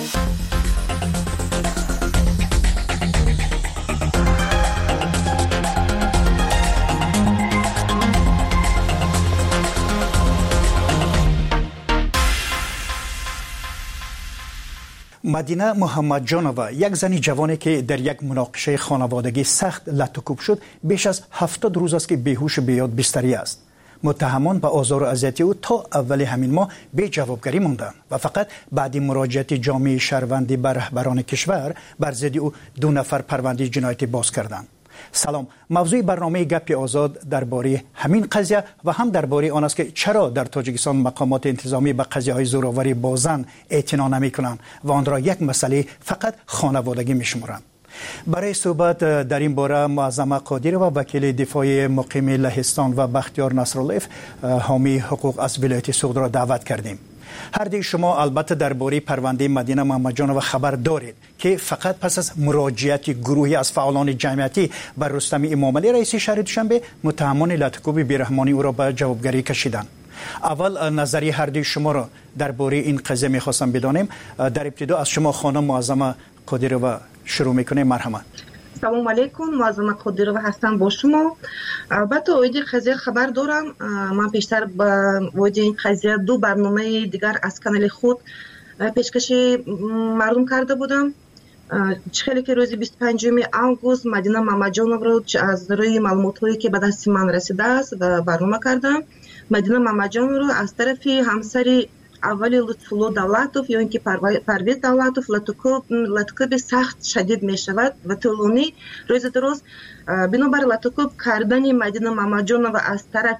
مدینه محمدجانова یک زن جوانی که در یک مناقشه خانوادگی سخت لطوکوب شد بیش از 70 روز است که بیهوش بیاد بستری است. متهمان به آزار و اذیت او تا اول همین ماه بی جوابگری ماندند و فقط بعد مراجعت جامعه شهروندی به رهبران کشور بر ضد او 2 نفر پرونده جنایتی باز کردند. سلام، موضوع برنامه گپ آزاد درباره همین قضیه و هم درباره آن است که چرا در تاجیکستان مقامات انتظامی به قضیه‌های زورآوری با زن اعتنا نمی‌کنند و آن را یک مسئله فقط خانوادگی می‌شمارند. برای صحبت در این باره معظمه قادری و وکیل دفاعی مقیم لهستان و بختیار نصرالله حامی حقوق از ولایت سوخت را دعوت کردیم. هر دوی شما البته درباره پرونده مدینه محمدجانova خبر دارید که فقط پس از مراجعت گروهی از فعالان جمعیتی بر رستم امامعلی رئیس شهر دوشنبه متهمان لطوکوب بیرحمانه او را به جوابگری کشیدند. اول نظری هر دوی شما را درباره این قضیه می‌خواستم بدانیم. در ابتدا از شما خانم معظمه قادری شروع می‌کنیم. مرحمت. سلام علیکم، معظمه قادری هستم با شما. البته اویدی قضیه خبر دارم. من پیشتر با اویدی این قضیه 2 برنامه دیگر از کانال خود پیشکشی مردم کرده بودم. خیلی که روز 25 آگوست مدینه محمدجانova رو از روی معلوماتی که به دست من رسیده است و برنامه کردم. مدینه محمدجانova رو از طرف همسر اولی لطفالله دولتوف یا اینکه پرویز دولتوف لطوکوب سخت شدید می شود و طولانی روز درست. بنابر لطوکوب کردن مدینه محمدجانova از طرف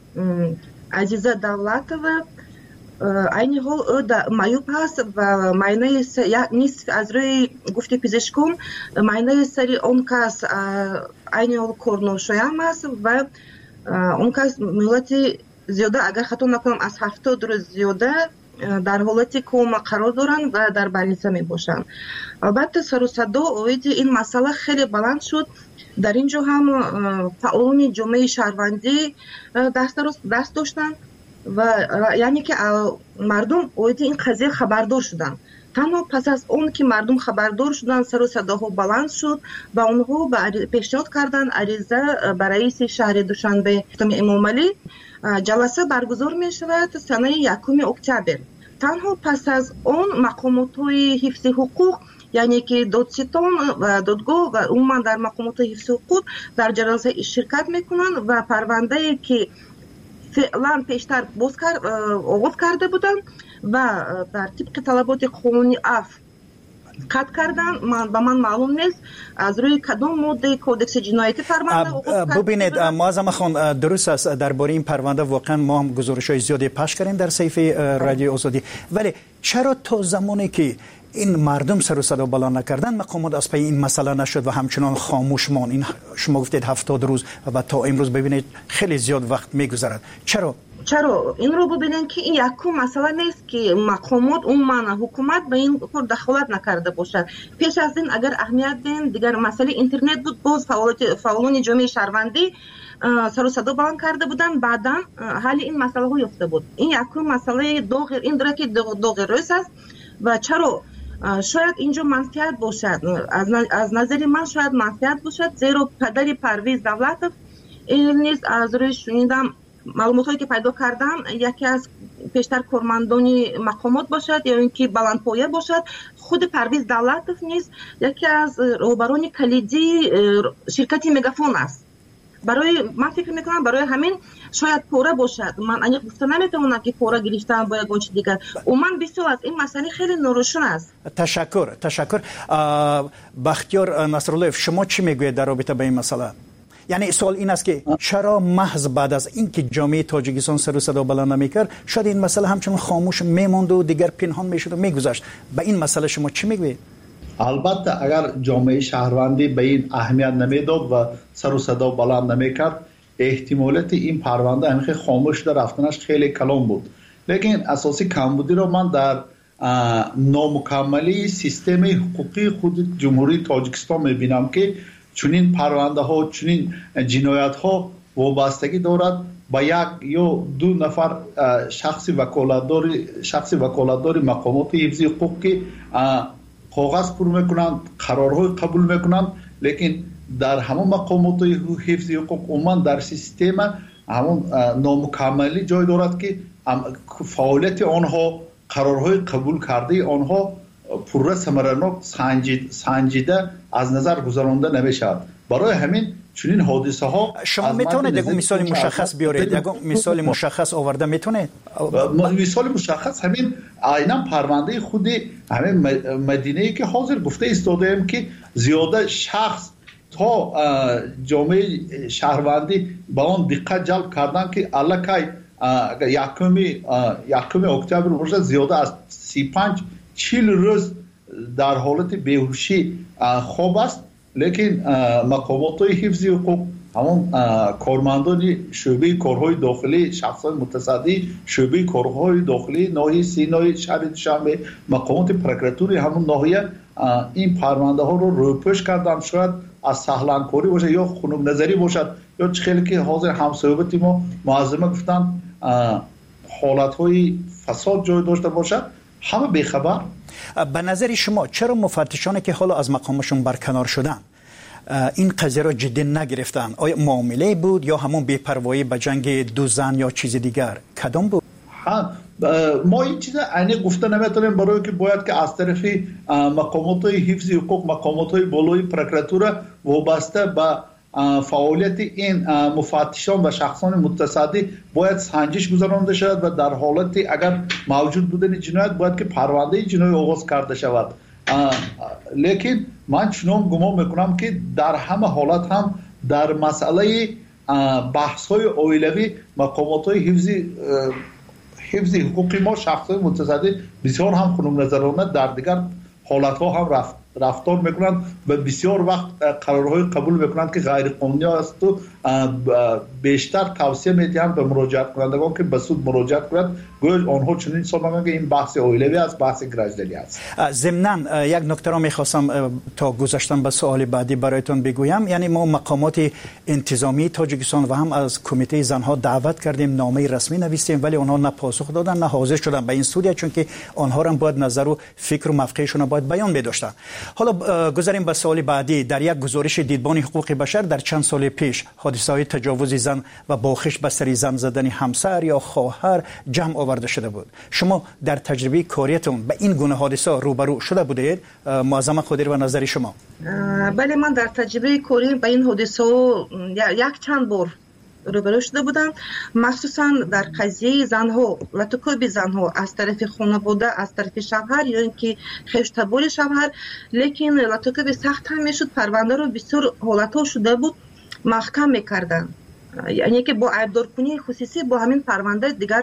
عزیزه دولتوف این حال او معیوب هست و معنی نیست از روی گفته پزشکان معنی سری اون کس این حال کورنوشویم است و اون کس ملت زیاده اگر خطا نکنم از 70 روز زیاده در حالت کوما قرار دارند و در بلنسه می باشند. البته سر و صدا اویدی این مسئله خیلی بلند شد. در اینجا هم فعالان جامعه شهروندی دست داشتند و یعنی که مردم اویدی این قضیه خبردار شدند. تنها پس از اون که مردم خبردار شدند سر و صداها بلند شد و اونها پیشنهاد کردند عریضه برای رئیس شهر دوشنبه امامعلی جلسه برگزار می شود سنه 1 اکتبر. تنها پس از اون مقامات حفظ حقوق یعنی که دادستان و دادگاه و عموما در مقامات حفظ حقوق در جلسه شرکت میکنند و پرونده که فعلا پیشتر آغاز کرده بودند و در طبق طلبات قانونی قطع کردن. من معلوم نیست از روی کدام ماده کودکس جنایتی پرونده. ببینید معظمه خان، درست است درباره این پرونده واقعا ما هم گزارش‌های زیادی پخش کردیم در صفحه رادیو آزادی، ولی چرا تا زمانی که این مردم سر و صدا بلند نکردن مقامات از پی این مسئله نشد و همچنان خاموش ماند؟ این شما گفتید 70 روز و تا امروز ببینید خیلی زیاد وقت میگذرد. چرا این رو ببینن که این یکم مسئله نیست که مقامات عموما حکومت به این کار دخالت نکرده باشد. پیش از این اگر اهمیت دین دیگر مسئله اینترنت بود، باز فعالان جامعه شهروندی سر و صدا بلند کرده بودن، بعدا حل این مسئله ها یافته بود. این یکم مسئله این داره که دو روز است و چرا شاید اینجا منفعت باشد. از نظر من شاید منفعت باشد، زیرا پدر پرویز دولتوف این نیست از روی شنیدم معلوماتی که پیدا کردم یکی از پیشتر کارمندان مقامات باشد یا اینکه بلندپایه باشد. خود پرویز دولتوف نیست یکی از رهبران کلیدی شرکت مگافون است. من فکر میکنم برای همین شاید پوره باشد. من اگه گفته نمیتونم که پوره گرفتن با یک چیز دیگر. من بسیار از این مسئله خیلی نوروشن است. تشکر. بختیار نصرالله، شما چی میگوید در رابطه با این مسئله؟ یعنی سوال این است که چرا محض بعد از اینکه جامعه تاجیکستان سر و صدا بلند نمیکرد شاید این مسئله همچنان خاموش میموند و دیگر پنهان میشد و میگذشت؟ به این مسئله شما چی میگوید؟ البته اگر جامعه شهروندی به این اهمیت نمیداد و سر و صدا بلند نمیکرد احتمالات این پرونده همیشه خاموش در رفتنش خیلی کلان بود. لیکن اساسی کمبودی رو من در نامکملی سیستم حقوقی خود جمهوری تاجیکستان میبینم که چنین پرونده ها چنین جنایت ها وابستگی دارد با یک یا دو نفر شخص وکالتدار مقامات حفظی حقوق که کاغذ پر میکنند، قرارهای قبول میکنند، لیکن در همون مقامات حفظی حقوق عموما در سیستم همون نامکملی جای دارد که فعالیت آنها، قرارهای قبول کرده آنها پورا ثمرناک سنجیده از نظر گذرانده نمیشود. برای همین چنین حادثه ها شما میتونید یک مثال مشخص بیارید؟ یک مثال مشخص آورده میتونه؟ مثال مشخص همین عیناً پرونده خود همین مدینه‌ای که حاضر گفته ایستادیم که زیاده شخص تا جامعه شهروندی با آن دقت جلب کردن که الکی یکم اکتبر باشه زیاده از 35-40 روز در حالت بیهوشی خواب است، لیکن مقامات حفظی حقوق همون کارمندان شعبه کارهای داخلی، شخصان متصدی شعبه کارهای داخلی ناحیه سینای شهر دوشنبه، مقامات پروکراتوری همون ناحیه این پرونده ها رو روپوش کردن. شاید از سهلانکاری باشه یا خنک نظری باشد یا خیلی که حاضر همصحبت ما معظمه گفتن حالت های فساد جای داشته باشد، همه بیخبر. به نظر شما چرا مفتشانی که حالا از مقامشون برکنار شدن این قضیه را جدی نگرفتن؟ آیا معامله بود یا همون بی‌پروایی به جنگ دو زن یا چیز دیگر؟ کدام بود؟ ما این چیز عینی گفته نمیتونیم، برای که باید که از طرف مقامات حفظی حقوق، مقامات بالای پروکراتور وابسته به فعالیت این مفتشان و شخصان متصدی باید سنجش گذرانده شود و در حالت اگر موجود بودن جنایت باید که پرونده جنایی آغاز کرده شود. لیکن من چنان گمان میکنم که در همه حالت هم در مسئله بحث های اولیوی مقامات های حفظی حقوقی ما شخص های متصدی بسیار هم خنک نظرانه در دیگر حالت ها هم رفتار میکنند و بسیار وقت قرارهای قبول میکنند که غیر قانونی است و بیشتر توصیه میدهند به مراجعت کنندگان که به سود مراجعت کنند. گویا آنها چنین حساب میکنند که این بحث اولیوی است، بحث گرجدلی است. ضمناً یک نکته را میخواستم تا گذاشتن به سوال بعدی برایتون بگویم، یعنی ما مقامات انتظامی تاجیکستان و هم از کمیته زنها دعوت کردیم، نامه رسمی نوشتیم، ولی آنها نه پاسخ دادن نه حاضر شدن به این استودیو، چون که آنها هم باید نظر و فکر و موقعشون باید بیان بداشتن. حالا گذاریم به سوال بعدی. در یک گزارش دیدبان حقوق بشر در چند سال پیش حادثه‌های تجاوز زن و باخش به سر زن زدن همسر یا خواهر جمع آورده شده بود. شما در تجربه کاریتون به این گونه حادثه روبرو شده بودید؟ معظم خودیر و نظر شما؟ بله، من در تجربه کاری به این حادثه یک چند بار روبرو شده بودم، مخصوصا در قضیه زنها، لطکوب زنها از طرف خانواده، از طرف شوهر یا اینکه خشتبار شوهر. لیکن لطکوب سخت هم میشد، پرونده رو بسیار حالتها شده بود محکم میکردن، یعنی که با عیبدارکنی خصوصی با همین پرونده دیگر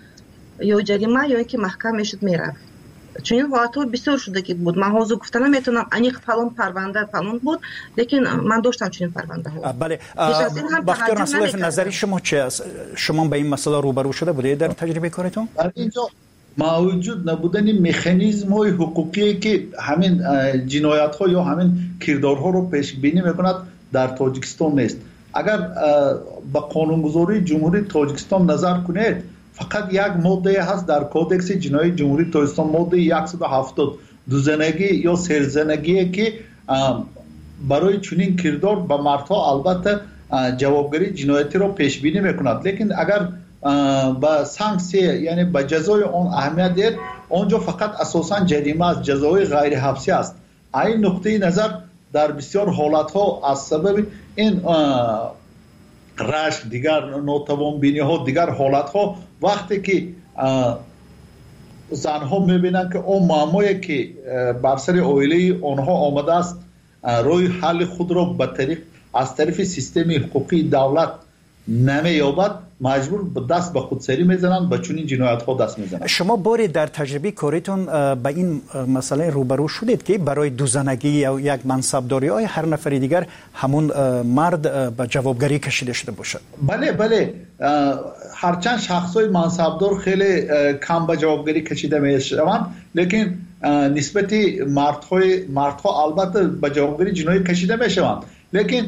یا جریمه یا اینکه محکم میشد میرفت. چون این حالتها بسیار شده که بود. من حاضر گفتن نمیتونم انیق فلان پرونده فلان بود، لیکن من داشتم چنین پرونده ها. بله، بختیار نصرالله نظر شما چه است؟ شما به این مسئله روبرو شده بودید در تجربه کارتون؟ در اینجا موجود نبودن مکانیزم های حقوقی که همین جنایت ها یا همین کردارها رو پیش بینی میکند در تاجیکستان نیست. اگر به قانونگذاری جمهوری تاجیکستان نظر کنید، فقط یک ماده هست در کودکس جنایی جمهوری تاجیکستان، ماده 170 دوزنگی یا سرزنگی که برای چنین کردار به مردها البته جوابگری جنایتی را پیش بینی میکند. لیکن اگر با سانکسیه یعنی با جزای آن اهمیت دهد، آنجا فقط اساساً جریمه است، جزای غیر حبسی است. این نقطه نظر در بسیار حالت ها از سبب این رشک، دیگر ناتوان بینی ها، دیگر حالت ها، وقتی که زنها میبینن که اون معمایی که بر سر عائله آنها آمده است روی حل خود را به طریق از طرف سیستم حقوقی دولت نمی‌یابد، مجبور به دست به خودسری میزنند، به چنین جنایت ها دست میزنند. شما باری در تجربه کاریتون به این مسئله روبرو شدید که برای دوزنگی یا یک منصبداری های هر نفر دیگر همون مرد به جوابگری کشیده شده باشد؟ بله، هرچند شخص های منصبدار خیلی کم به جوابگری کشیده میشوند، لیکن نسبت مردها البته به جوابگری جنایی کشیده میشوند. لیکن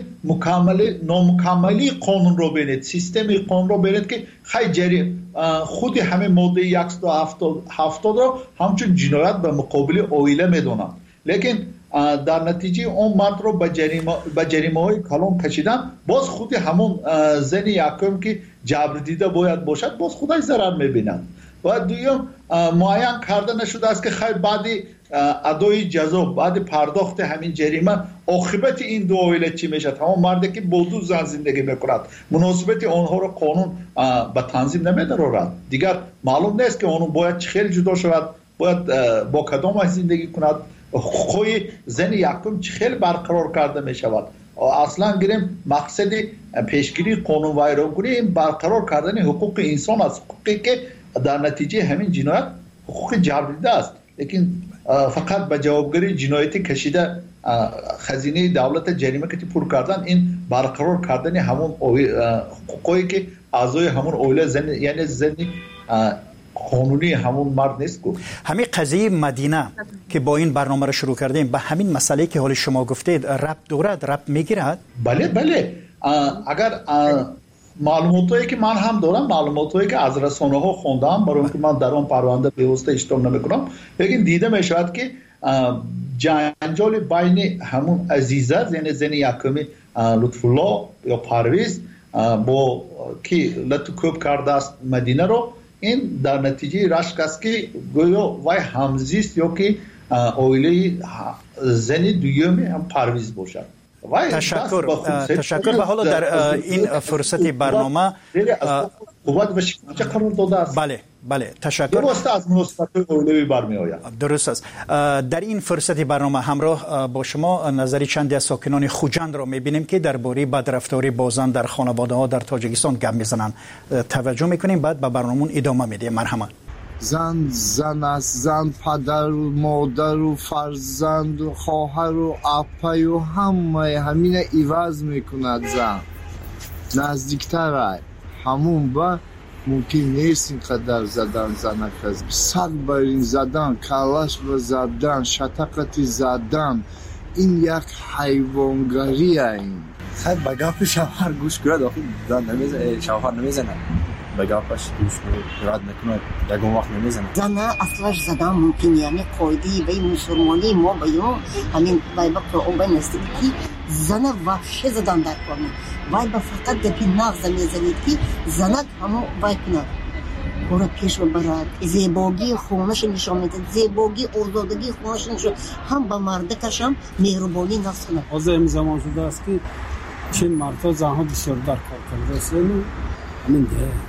نامکملی قانون رو بینید، سیستم قانون رو بینید که خیلی خود همه ماده 170 رو همچون جنایت به مقابل اویله میدونن، لیکن در نتیجه اون مرد رو به جریمه های کلان کشیدن، باز خود همون زن یکم که جبر دیده باید باشد باز خودش ضرر میبیند. و دویم معین کرده نشده است که خیلی بعد ادای جزا، بعد پرداخت همین جریمه عاقبت این دو عائله چی میشد؟ همون مردی که با دو زن زندگی میکند مناسبت آنها رو قانون به تنظیم نمیدارد، دیگر معلوم نیست که اونو باید چخیل جدا شود، باید با کدام زندگی کند، خوی زن یکم چخیل برقرار کرده میشود. اصلا گیریم مقصد پیشگیری قانون ویرانگونی این برقرار کردن حقوق انسان است، حقوقی که در نتیجه همین جنایت حقوق جبریده است، لیکن فقط به جوابگری جنایتی کشیده خزینه دولت جریمه که پر کردن، این برقرار کردن همون حقوقی که اعضای همون اوله زن، یعنی زن قانونی همون مرد نیست. همین قضیه مدینه که با این برنامه رو شروع کردیم به همین مسئله که حال شما گفتید ربط دارد، ربط میگیرد؟ بله اگر معلوماتی که من هم دارم، معلوماتی که از رسانه ها خوندم، برای اینکه من در اون پرونده بیوسته اشتباه نمیکنم، لیکن دیده میشود که جنجال بین همون عزیزه یعنی زن یکمی لطف الله یا پرویز با که لطکوب کرده است مدینه رو، این در نتیجه رشک است که گویا وای همزیست یا که اویله زن دویمی هم پرویز باشد. تشکر. به حالا در این فرصت برنامه قوت و شکنجه قرار داده است. بله تشکر. درسته از مناسبت اولوی برمی آید. درست است. در این فرصت برنامه همراه با شما نظری چندی از ساکنان خوجند را می‌بینیم که درباره بدرفتاری با زن در خانواده‌ها در تاجیکستان گپ می‌زنند. توجه می‌کنیم، بعد به برنامه‌مون ادامه میدیم. مرحمت. زن است، زن پدر و مادر و فرزند و خواهر و اپای و همین عوض میکند. زن نزدیکتر همون با ممکن نیست اینقدر زدن زنک از سر بر این زدن، کلاش و زدن، شتقتی زدن، این یک حیوانگری این. خیلی بگاه شوهر گوش کرد، آخی زن نمیزنه، شوهر نمیزنه، بگاه پاش گوش رد نکنه، یکم وقت نمیزنه. زن اصلاش زدن ممکن، یعنی قایدی به مسلمانی ما بیان همین بایبا قرآن بای نستیکی زن وحشه زدن در کنه، بایبا فقط دپی نغز میزنید که زنک همو باید کنه برو پیش رو برد، زیباگی خونش نشان میده، زیباگی آزادگی خونش نشان، هم با مردکش هم مهربانی نفس کنه. از این زمان شده است که چین مردها زنها بسیار در کار کرده است، همین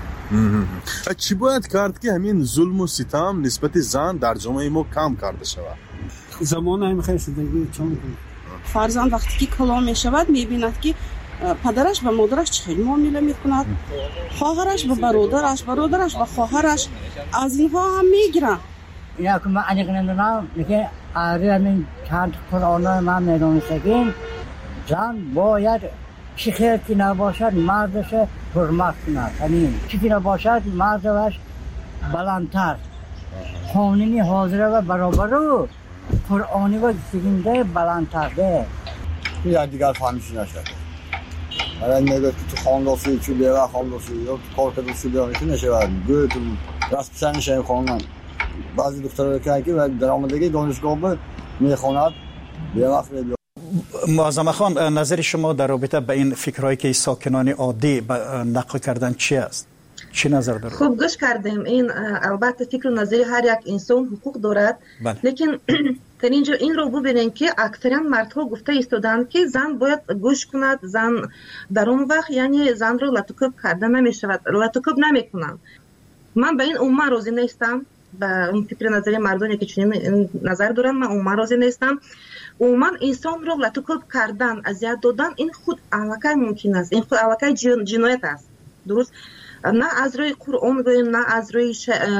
ده. چی باید کرد که همین ظلم و ستم نسبت زن در جامعه ما کم کرده شود؟ زمان هم خیلی شدگی چون فرزند وقتی که کلام می شود می بیند که پدرش و مادرش چه معامله می کند، خواهرش و برادرش و خواهرش از اینها هم می گیرن. اینا که من عنیق ندارم که همین چند قرآن من میدونستگیم زن باید چی خیر که نباشد مردش حرمت کند، همین چی که نباشد مردش بلندتر، قانونی حاضر و برابر و قرآنی و سگنده بلندتر ده یک دیگر فهمیش نشد. اگر نگه تو خانداسی چی بیره خانداسی یا تو کارکدوسی بیاره که نشود گوه تو رسپشن نشه خواندن. بعضی دختره که و درآمدگی دانشگاه به میخواند بیره وقت بیاره. معظم خان، نظر شما در رابطه با این فکرهایی که ساکنان عادی نقل کردن چی است؟ چی نظر دارید؟ خوب گوش کردیم. این البته فکر و نظر هر یک انسان حقوق دارد، لیکن در اینجا این رو ببینین که اکثرا مردها گفته ایستادند که زن باید گوش کند، زن در اون وقت یعنی زن رو لطکوب کرده نمیشود، لطکوب نمیکنند. من به این عموما راضی نیستم، به اون فکر نظر مردانی که چنین نظر دارن من عموما راضی نیستم. عموما انسان رو لطکوب کردن، اذیت دادن این خود علکه ممکن است، این خود علکه جنایت است، درست؟ نه از روی قرآن بگوییم نه از روی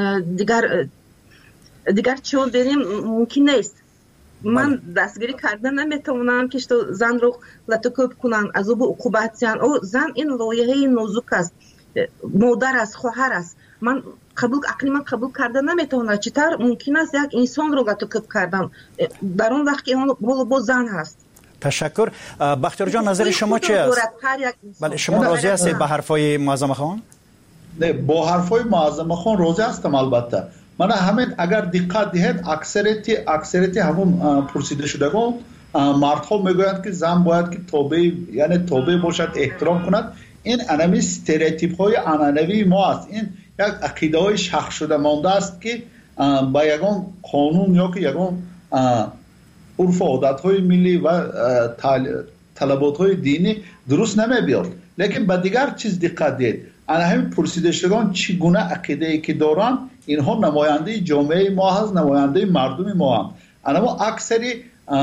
دیگر چون بریم ممکن نیست. من دستگیری کردن نمیتونم که زن رو لطکوب کنن، از او به عقوبت زن. او زن این لایحه نازک است، مادر است، خواهر است. من عقلی من قبول کردن نمیتونه. چطور ممکن است یک انسان رو لطکوب کردن در اون وقت که اون با زن هست؟ تشکر. بختیار جان نظر شما چی است؟ بله شما راضی هستید به حرفای معظم خان؟ نه با حرفای معظم خان راضی هستم البته. من همین اگر دقت دهید اکثریت همون پرسیده شدگان مردها میگویند که زن باید که توبه باشد، احترام کند. این انمی استریوتیپ های عنعنوی ما است. این یک عقیده های شخص شده مانده است که با یگان قانون یا که یگان عرف و عادت های ملی و طلبات های دینی درست نمیبیاد. لیکن به دیگر چیز دقت دید. همین پرسیده شدگان چگونه عقیده ای که دارن اینها نماینده جامعه ما هست، نماینده مردم ما هم. اما اکثری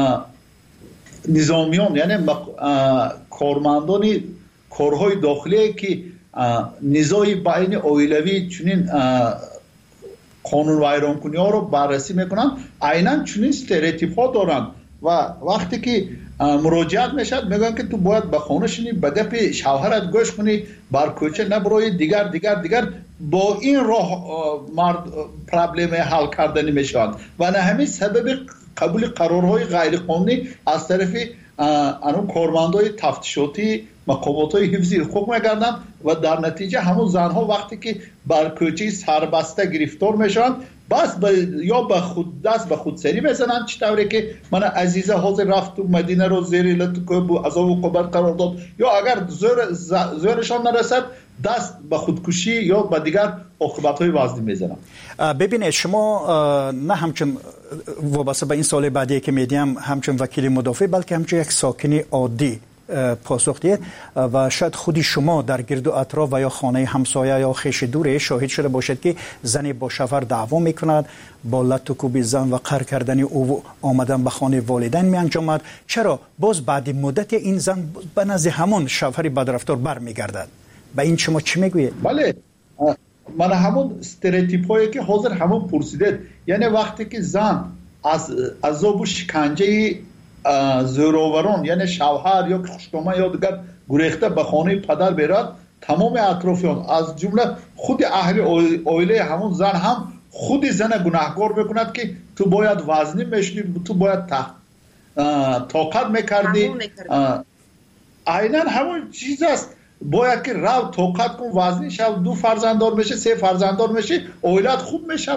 نظامیان یعنی کارمندان کارهای داخلی که نزاعی بین اویلوی چنین قانون ویران کنی ها رو بررسی میکنن، عیناً چنین استریوتیپ ها دارن و وقتی که مراجعت میشد میگن که تو باید به خانه شینی، به گپ شوهرت گوش کنی، بر کوچه نبروی، دیگر با این راه پرابلم حل کردنی میشوند و نه همین سبب قبول قرارهای غیر قانونی از طرف انو کارمندای تفتیشاتی مقامات‌های حفظی حقوق میگردند و در نتیجه همون زنها وقتی که بر کوچه سربسته گرفتار میشن بس یا به خود دست به خود سری بزنن، چطوری که من عزیزه حاضر رفت تو مدینه رو زیر لطکو عذاب و قبر قرار داد یا اگر زورشان نرسد دست به خودکشی یا به دیگر عاقبت‌های وزنی میزنن. ببینید شما نه همچون وابسته به این سال بعدی که میدیم همچون وکیل مدافع بلکه همچون یک ساکن عادی پاسخ دید و شاید خودی شما در گرد و اطراف و یا خانه همسایه یا خیش دوره شاهد شده باشد که زنی با شوهر دعوا میکند، با لط و کوب زن و قهر کردن او آمدن به خانه والدین می انجامد. چرا باز بعد مدت این زن به نزد همون شوهر بدرفتار برمیگردد؟ به این شما چی میگویید؟ بله من همون استریوتیپ هایی که حاضر همون پرسیدید، یعنی وقتی که زن از عذاب و شکنجه زوراوران یعنی شوهر یا خشکامه یا دیگر گریخته به خانه پدر برد، تمام اطرافیان از جمله خود اهل عائله همون زن هم خود زن گناهکار میکند که تو باید وزنی میشدی، تو باید طاقت میکردی. عیناً همون چیز است، باید که رو طاقت کن، وزنی شد، 2 فرزنددار بشه، 3 فرزنددار بشه، عائلت خوب میشه.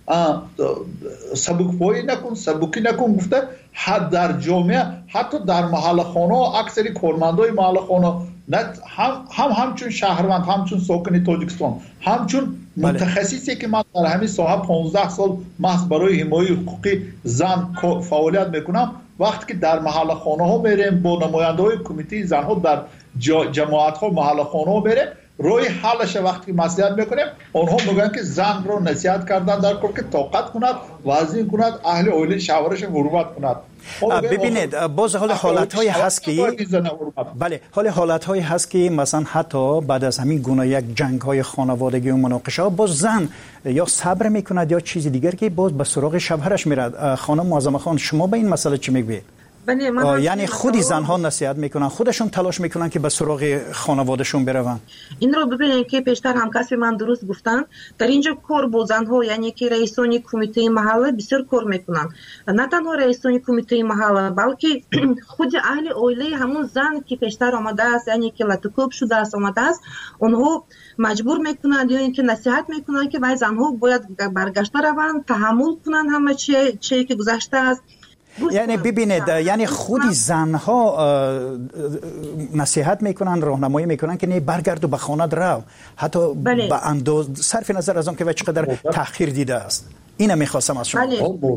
سبکی نکن گفته حد در جامعه حتی در محل خانه اکثری کارمندای محل خانه همچون شهروند، همچون ساکن تاجیکستان، همچون متخصصی که من در همین ساحه 15 سال محض برای حمایت حقوقی زن فعالیت میکنم، وقتی که در محل خانه ها میریم با نماینده های کمیته زن ها در جماعت ها محل خانه ها میریم روی حالش وقتی نصیحت میکنیم، آنها میگن که زن رو نصیحت کردن در کار که طاقت کند، وزن کند، اهل عائله شوهرش حرمت کند. ببینید باز حال حالت‌های هست که بله حالت‌های هست که مثلا حتی بعد از همین گونه یک جنگ‌های خانوادگی و مناقشه ها باز زن یا صبر میکند یا چیزی دیگر که باز به سراغ شوهرش میرد. خانم معظم خان شما به این مسئله چی میگوید؟ یعنی خودی زنها نصیحت میکنن، خودشون تلاش میکنن که به سراغ خانوادهشون برون. این رو ببینید که پیشتر هم کسی من درست گفتن در اینجا کار با زنها یعنی که رئیسان کمیته محله بسیار کار میکنن، نه تنها رئیسان کمیته محله بلکه خود اهل عائله همون زن که پیشتر آمده است یعنی که لطکوب شده است آمده است، اونها مجبور میکنن یا اینکه نصیحت میکنن که وای زنها باید برگشته روند، تحمل کنن همه چیزی که گذشته است. یعنی ببینید یعنی خودی زنها نصیحت میکنن، راهنمایی میکنن که نه برگرد و به خانه رو، حتی به انداز صرف نظر از اون که چقدر تأخیر دیده است. اینو میخواستم از شما.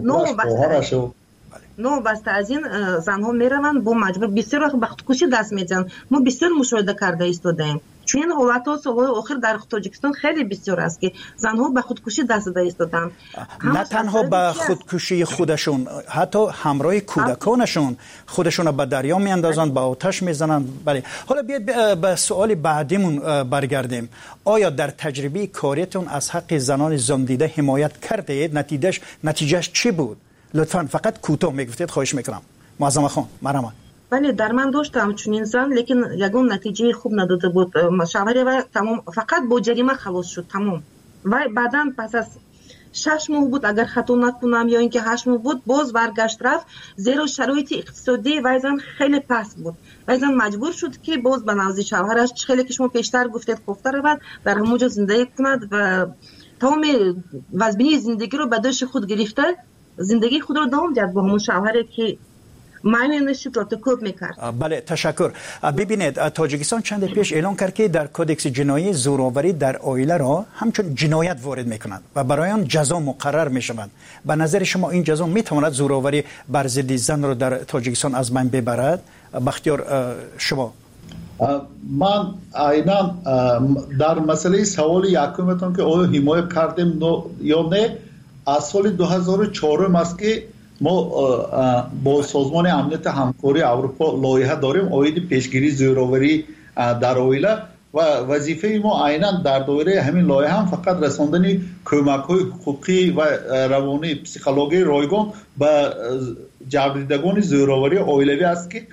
نو بسته از این زنها میروند با مجبور بسیار وقت به خودکشی دست میزنن. ما بسیار مشاهده کرده ایستادیم چون این حالت‌ها سال‌های آخر در تاجیکستان خیلی بسیار است که زنها به خودکشی دست داده ایستادن. نه تنها به خودکشی خودشون، حتی همراه کودکانشون خودشون به دریا میاندازند، به آتش میزنند. بله حالا بیاید به سوال بعدیمون برگردیم. آیا در تجربه کاریتون از حق زنان زندیده حمایت کردید؟ نتیجهش چی بود؟ لطفاً فقط کوتاه میگفتید خواهش میکنم. معظم خان مرحبا. بله در من داشتم چون انسان لیکن یگان نتیجه خوب نداده بود. مشاوره و تمام فقط با جریمه خلاص شد تمام. و بعداً پس از 6 ماه بود اگر خطا نکنم یا اینکه 8 ماه بود باز برگشت رفت، زیرا شرایط اقتصادی ویزن خیلی پست بود. ویزن مجبور شد که باز به نزد شوهرش خیلی که شما پیشتر گفتید خفته رود در همونجا زندگی کند و تمام وضعیت زندگی رو به دوش خود گرفته زندگی خود رو دوام داد با همون شوهری که معنیش پروتکل میکرد. بله تشکر. ببینید تاجیکستان چند پیش اعلان کرد که در کدکس جنایی زوراوری در عائله را همچون جنایت وارد میکنند و برای آن جزا مقرر میشوند. به نظر شما این جزا میتواند زوراوری بر ضد زن را در تاجیکستان از بین ببرد؟ بختیار شما. من عیناً در مسئله سوال یکمتون که آیا حمایت کردیم یا نه، از سال 2004 است که ما با سازمان امنیت همکاری اروپا لایحه داریم آید پیشگیری زوراوری در عائله و وظیفه ما عیناً در دایره همین لایحه هم فقط رساندن کمک‌های حقوقی و روانی پسیکولوژی رایگان به جبردیدگان زوراوری عائلوی است که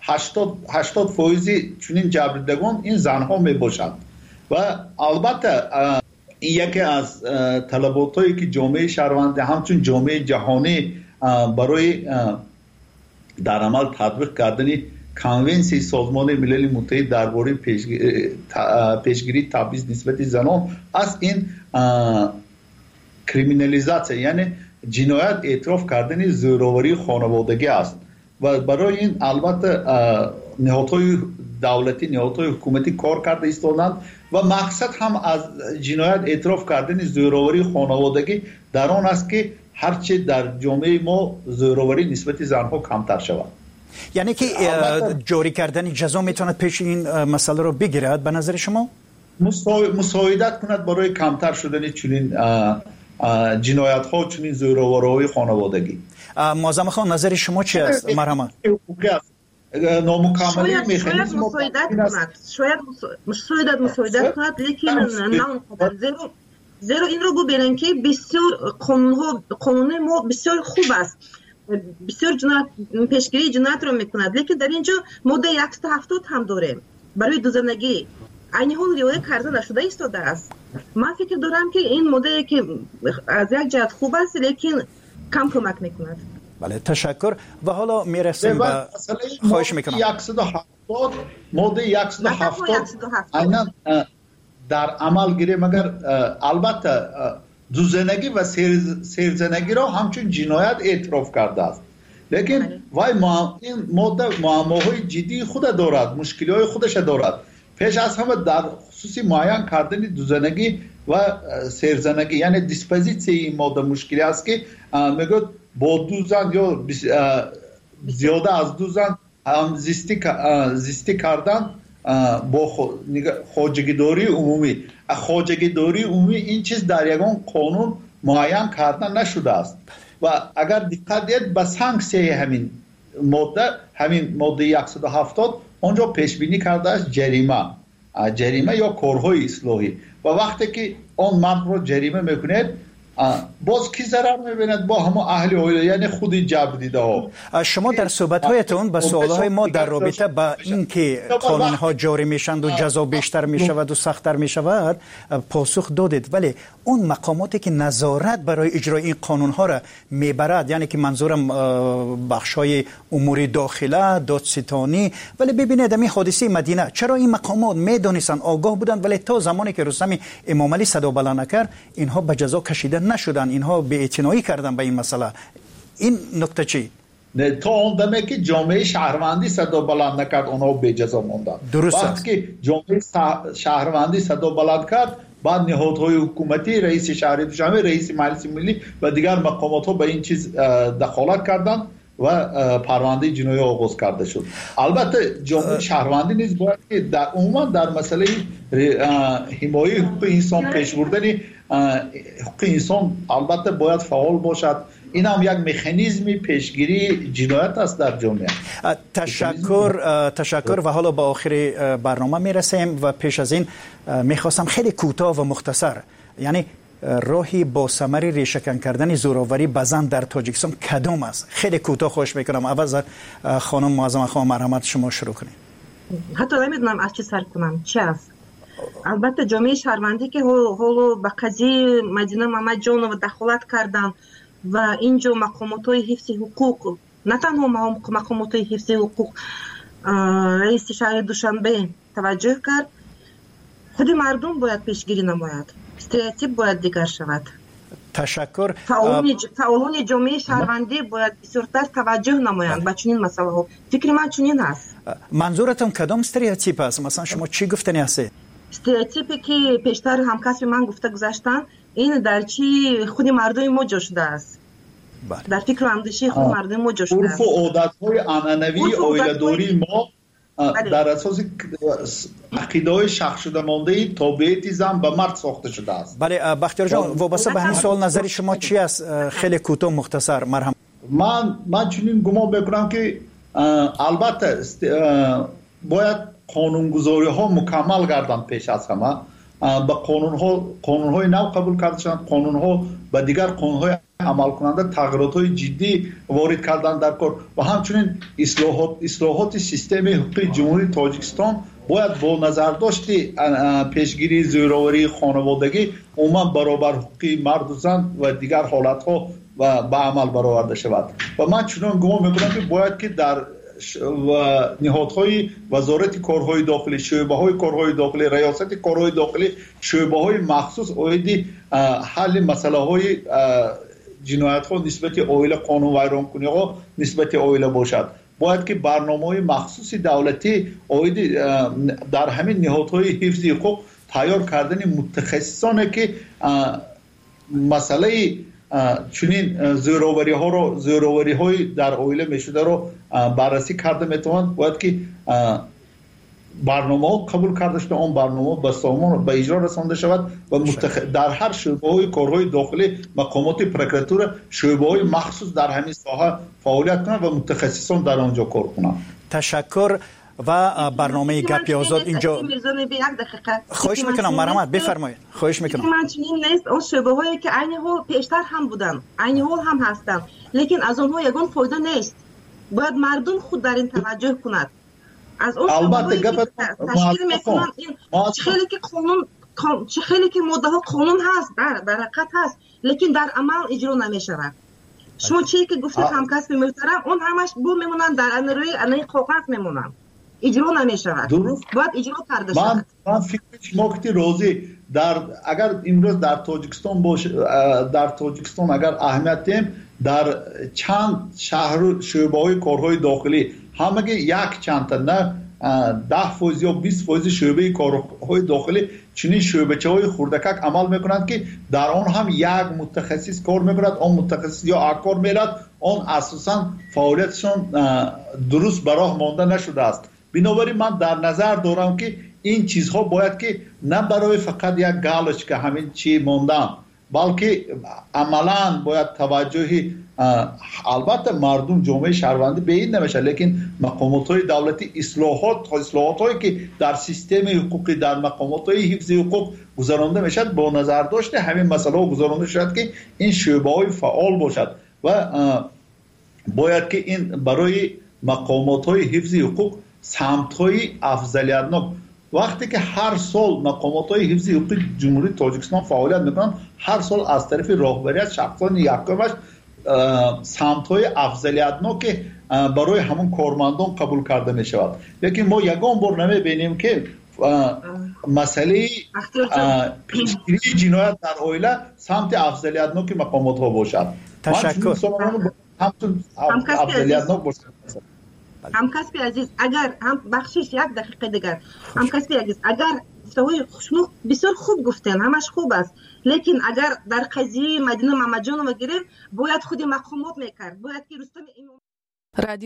80% چنین جبردیدگان این زنها می باشند و البته این یکی از طلباتایی که جامعه شهروندی همچون جامعه جهانی برای در عمل تطبیق کردن کنونسی سازمان ملل متحد درباره پیشگیری تبعیض نسبت زنان از این کریمینالیزاسیون یعنی جنایت اعتراف کردن زوراوری خانوادگی است و برای این البته نهادهای دولتی نهادهای حکومتی کار کرده ایستادند و مقصد هم از جنایت اعتراف کردن زوراوری خانوادگی در آن است که هرچه در جامعه ما زوراوری نسبت زنها کمتر شود. یعنی که جاری کردن جزا میتواند پیش این مسئله رو بگیرد به نظر شما؟ مساعدت کند برای کمتر شدن چنین جنایت ها چنین زوراوری خانوادگی. معظم خان نظر شما چی است؟ مرحمت. نامکملی مکانیزم شاید مساعدت کند لیکن نه زیرا این رو ببینن که بسیار قانون ما بسیار خوب است، بسیار پیشگیری جنایت رو میکند، لیکن در اینجا ماده 170 هم داریم برای دوزندگی این حال رعایت کرده نشده ایستاده است. من فکر دارم که این ماده که از یک جهت خوب است لیکن کم کمک میکند. بله تشکر. و حالا میرسیم به خواهش میکنم 170 ماده 170 در عمل گیره، مگر البته دوزندگی و سیرزنگی را همچون جنایت اعتراف کرده است، لیکن وای این ماده معماهای جدی خود دارد، مشکلات خودش دارد. پیش از همه در خصوص معین کردن دوزندگی و سیرزنگی یعنی دیسپوزیسی این ماده مشکلی است که میگه با دو زن یا زیاده از دو زن هم زیستی کردن با خواجگیداری عمومی. خواجگیداری عمومی این چیز در یگان قانون معین کردن نشده است و اگر دقت دید به سانکسیون همین ماده 170 اونجا پیش بینی کرده است جریمه یا کارهای اصلاحی و وقتی که اون مرد رو جریمه میکنید باز کی ضرر میبیند؟ با همه اهل عائله یعنی خود جبردیده ها. شما در صحبت‌هایتون به سوال‌های ما در رابطه با اینکه قانون‌ها جاری میشند و جزا بیشتر میشود و سخت‌تر میشود پاسخ دادید، ولی اون مقاماتی که نظارت برای اجرای این قانون‌ها را میبرد، یعنی که منظورم بخش‌های امور داخله، دادستانی، ولی ببینید همین حادثه مدینه چرا این مقامات میدونستند، آگاه بودند، ولی تا زمانی که رستم امامعلی صدا بلند نکرد اینها به جزا کشیده نشدن، اینها بی‌اعتنایی کردن به این مسئله. این نکته چی؟ نه تا اون دمه که جامعه شهروندی صدا بلند نکرد اونها به جزا موندن. وقتی که جامعه شهروندی صدا بلند کرد بعد نهادهای حکومتی، رئیس شهر دوشنبه، رئیس مجلس ملی و دیگر مقامات ها به این چیز دخالت کردند و پرونده جنایی آغاز کرده شد. البته جامعه شهروندی نیز باید که در عموما در مسئله حمایت حقوق انسان پیش بردن حقوق انسان البته باید فعال باشد. این هم یک مکانیزم پیشگیری جنایت است در جامعه. تشکر و حالا با آخر برنامه میرسیم و پیش از این میخواستم خیلی کوتاه و مختصر، یعنی راهی با ثمر ریشه‌کن کردن زوراوری به زن در تاجیکستان کدام است؟ خیلی کوتاه خواهش میکنم. اول خانم معظم خانم مرحمت شما شروع کنید. حتی نمیدونم از چه سر کنم. چه است؟ البته جامعه شهروندی که حالا به قضیه مدینه محمدجانова دخالت کردن و اینجا مقامات حفظ حقوق، نه تنها مقامات حفظ حقوق، رئیس شهر دوشنبه توجه کرد، خود مردم باید پیشگیری نماید، استریوتیپ باید دیگر شود. تشکر. فعالان جامعه شهروندی باید بسیارتر توجه نمایند به چنین مسئله ها. فکر من چنین است. منظورتون کدام استریوتیپ است؟ مثلا شما چی گفتنی هستید؟ استریوتیپی که پیشتر همکاسب من گفته گذاشتن، این در چی خود مردم ما جا شده است. در فکر و اندیشه خود مردم ما جا شده است. عرف و عادت‌های عنعنوی عائله‌داری ما در اساس عقیده‌های شخص شده مانده تابعیت زن به مرد ساخته شده است. بله بختیار جان، وابسته به همین سوال نظر شما چی است؟ خیلی کوتاه مختصر مرحبا. من چنین گمان میکنم که البته باید قانونگذاری ها مکمل گردن پیش از همه، به قانون های نو قبول کرده شدند، قانون ها به دیگر قانون های عمل کننده تغییرات های جدی وارد کردن در کار و همچنین اصلاحات سیستم حقوقی جمهوری تاجیکستان باید با نظر داشت پیشگیری زوراوری خانوادگی عموما برابر حقوقی مرد و زن و دیگر حالت ها و به عمل برآورده شود. و من چنان گمان میکنم که باید که در نهادهای وزارت کارهای داخلی، شعبه‌های کارهای داخلی، ریاست کارهای داخلی، شعبه‌های مخصوص اویدی حل مسائل‌های جنایت‌ها نسبت عائله، قانون ویرانکنی ها نسبت عائله باشد. باید که برنامه‌های مخصوص دولتی اویدی در همین نهادهای حفظ حقوق تیار کردن متخصصانه که مسئله چنین زوراوری های در عائله میشده رو بررسی کرده میتوان. باید که برنامه ها قبول کرده شده، اون برنامه به سامان به اجرا رسانده شود و در هر شعبه های کارهای داخلی مقامات پروکراتور شعبه های مخصوص در همین ساحه فعالیت کنند و متخصصان در آنجا کار کنند. تشکر. و برنامه گپی آزاد اینجا خواهش میکنم مرحمت بفرمایید. خواهش میکنم. من چنین نیست، اون شعبه هایی که عین حال پیشتر هم بودن، عین حال هم هستن، لیکن از اونها یگان فایده نیست. باید مردم خود در این توجه کند. از اون البته تشکیل میکنن خیلی که قانون، چه خیلی که ماده ها قانون هست، در حقیقت هست، لیکن در عمل اجرا نمیشود. شما چیزی که گفتید همکاسب محترم، اون همش بو میمونن در روی انای قوقات میمونن، اجرا نمیشود. باید اجرا کرده شود. من فکر شما که روزی اگر امروز در تاجیکستان باشه، در تاجیکستان اگر اهمیت دیم در چند شهر شعبه های کارهای داخلی همه یک چند تا نه 10% یا 20% شعبه کارهای داخلی چنین شعبه‌چه های خردکک عمل میکنند که در آن هم یک متخصص کار میکند، آن متخصص یا کار میرد، آن اساسا فعالیتشان درست به راه مانده نشده است. بنابراین من در نظر دارم که این چیزها باید که نه برای فقط یک گالش که همین چی ماندن، بلکه عملا باید توجه البته مردم جامعه شهروندی به این نمیشه، لیکن مقامات های دولتی اصلاحات هایی که در سیستم حقوقی در مقامات های حفظ حقوق گذرانده میشد با نظر داشته همین مسئله ها گذرانده شد که این شعبه های فعال باشد و باید که این برای مقامات های حفظ حقوق سمت های افضلیتناک وقتی که هر سال مقامات های حفظ حقوق جمهوری تاجیکستان فعالیت میکنند، هر سال از طرف راهبری شخصان یکمش سمت های افضلیتناک برای همون کارمندان قبول کرده می شود. لیکن ما یگان بار نمیبینیم که مسئله پیشگیری جنایت در عائله سمت افضلیتناک مقامات ها باشد. تشکر. افضلیتناک باشد. همکاسب عزیز، اگر هم بخشش یک دقیقه دیگر، همکاسب عزیز، اگر گفتگوی شما بسیار خوب گفتن، همش خوب است، لیکن اگر در قضیه مدینه محمدجانова گیریم باید خود مقامات میکرد، باید که رستم این